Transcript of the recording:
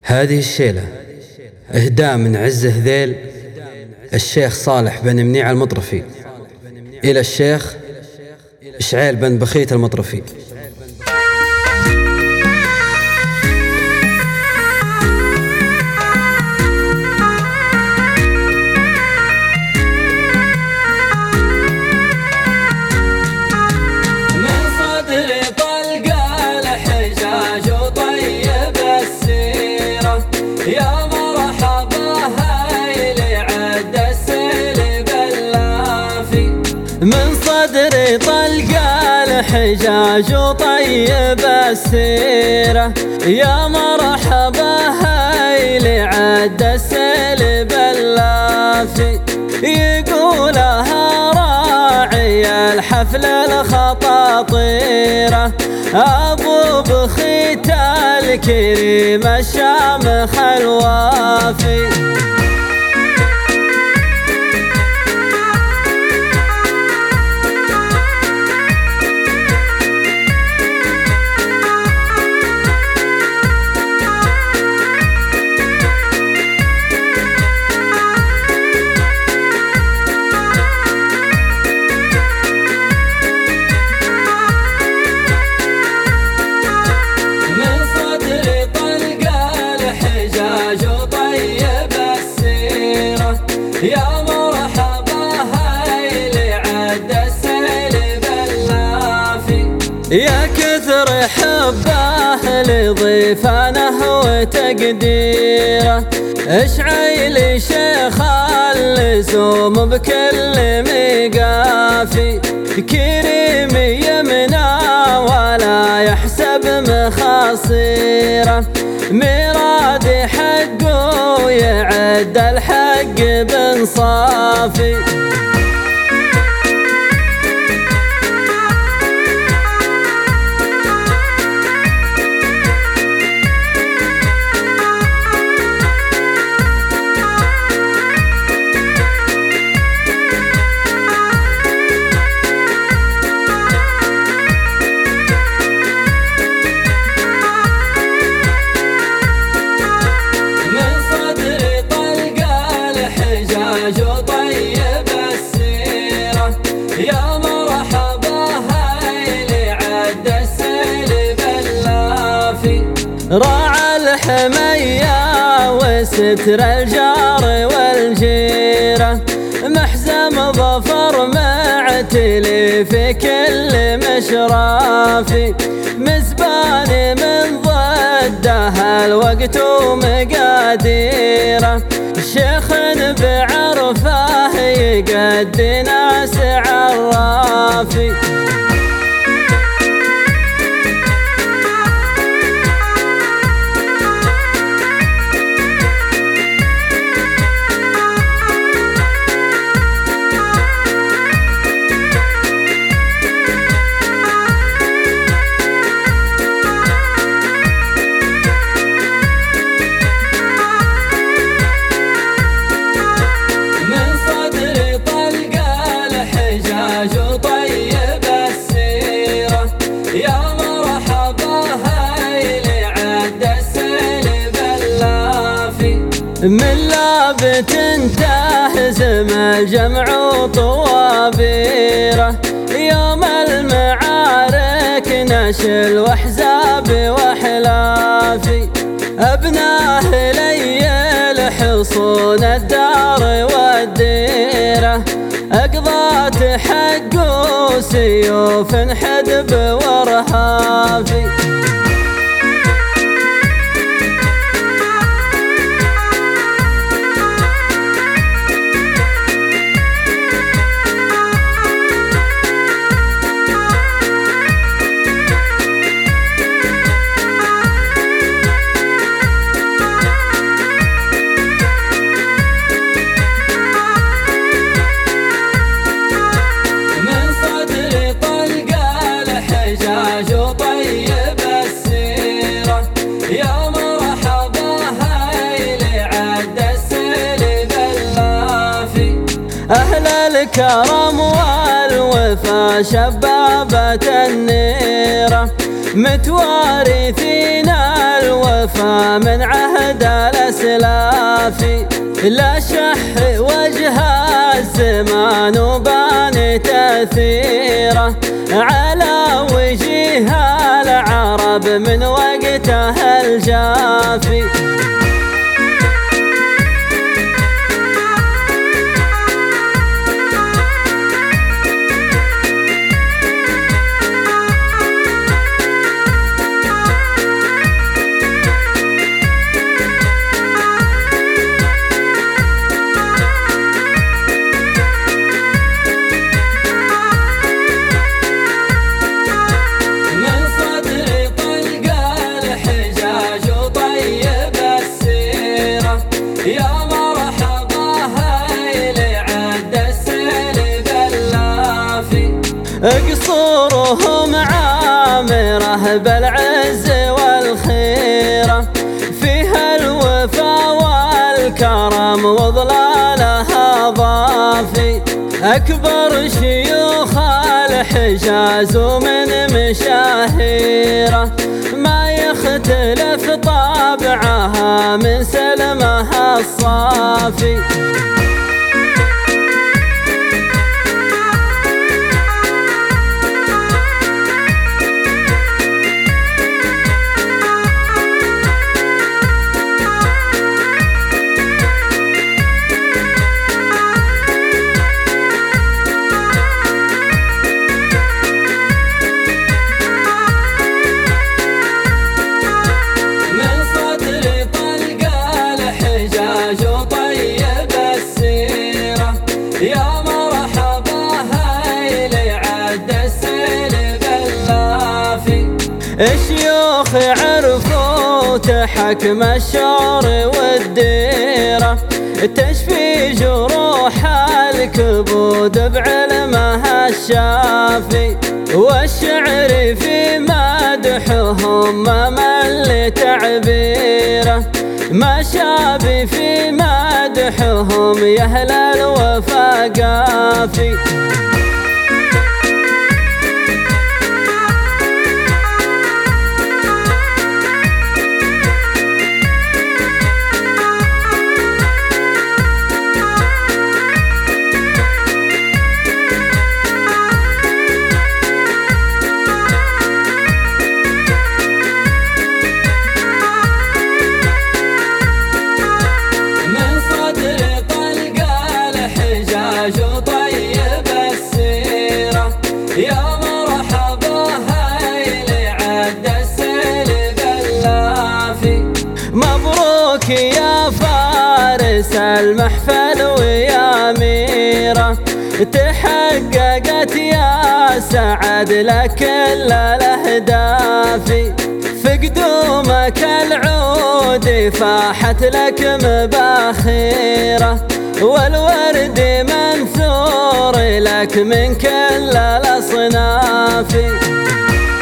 هذه الشيلة إهداء من عز هذيل الشيخ صالح بن منيع المطرفي إلى الشيخ إشعيل بن بخيت المطرفي. يا مرحبا هاي لعد السلب اللافي من صدري طلقة الحجاج وطيب السيرة. يا مرحبا هاي لعد السلب اللافي يقولها راعي الحفل الخطاطيرة أبو بخيت الكريم الشامخ الوافي. يا مرحبا هاي لعد السلب اللافي يا كثر حبه لضيفانه وتقديره. اشعيل شيخ اللزوم بكل مقافي كريم يمنى ولا يحسب مخاصيره. مرادي حقه يعد الحق بنصافي. وطيب السيرة يا مرحبا هاي لعد السلب اللافي راعى الحمية وستر الجار والجيرة محزم ظفر معتلي في كل مشرافي مزباني من ضده الوقت ومقاديره شيخ بعرفه يقد ناس عرافي. وطيب السيرة يا مرحبا هاي لعد السلب اللافي من لابت تهزم الجمع وطوابيره يوم المعارك نشل واحزاب واحلافي ابناه لي الحصون الدار والديره أقضات حق سيوف حدب ورهافي. وطيب السيرة يا مرحبا هاي لعد السلب اللافي أهل الكرم والوفا شبابة النيرة متوارثين الوفا من عهد الأسلاف. لا شح وجه الزمان وبان تأثيره على وجيه العرب من وقته الجافي. يا مرحبا هاي لعد السيل باللافي. قصورهم عامرة بالعز والخيرة، فيها الوفا والكرم وظلالها ضافي. أكبر شيوخ الحجاز ومن مشاهيره، ما يختلف طابعها من سلمها الصافي. يا مرحبا هاي لعد السيل باللافي. الشيوخ عرفوا تحكم الشعر والديرة، تشفي جروح الكبود بعلمها الشافي. والشعر في مدحهم ما مل تعبيره، ما شاب في مدحهم يا أهل الوفا قافي. وطيب السيرة يا مرحبا هاي لعد السيل باللافي. مبروك يا فارس المحفل ويا أميرة، تحققت يا سعد لك كل الأهداف. في قدومك العود فاحت لك مباخيرة، والورد منثور لك من كل الأصناف.